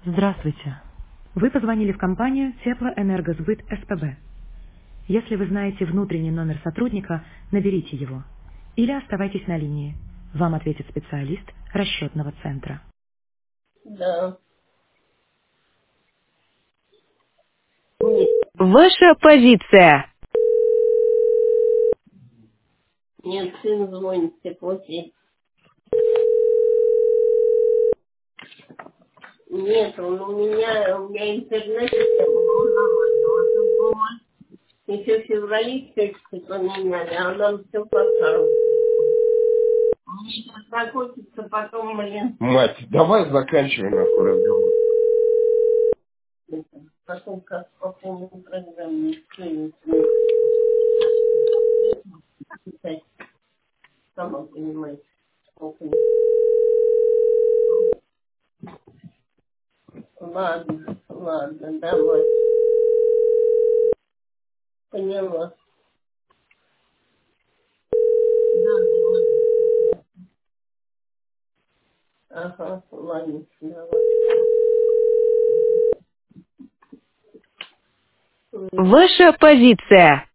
Здравствуйте. Вы позвонили в компанию Теплоэнергосбыт СПБ. Если вы знаете внутренний номер сотрудника, наберите его. Или оставайтесь на линии. Вам ответит специалист расчетного центра. Да. Нет, Ваша позиция. нет, сын звонит, теплоте. Нет, у меня интернет еще в феврале счетчики поменяли, а нам все поставили. Мне сейчас закончится потом, блин. Мать, давай заканчивай нахуй разговор. Потом как по полной программе писать, сама понимаешь. Ладно, ладно, давай. Поняла. Ага, ладно, давай. Ваша позиция.